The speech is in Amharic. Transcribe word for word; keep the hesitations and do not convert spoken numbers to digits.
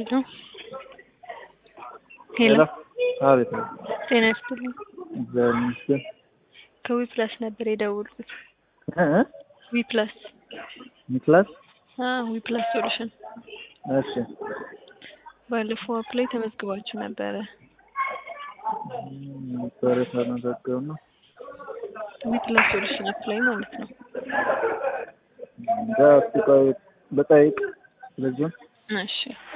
ሄሎ ሄሎ አቤት ጤና ይስጥልኝ። ዘንስ ከዊ ፕላስ ነበር የደወልኩት። እ ዊ ፕላስ ኒክላስ አዎ ዊ ፕላስ ሶሉሽን። እሺ ባለፈው አፕላይ ተመዝግባችሁ ነበረ። ዛሬ ተመዘገበ ነው። ዊ ፕላስ ሶሉሽን አፕላይ ማለት ነው። ዳስ ቆይ በጠይቅ ልጅ እሺ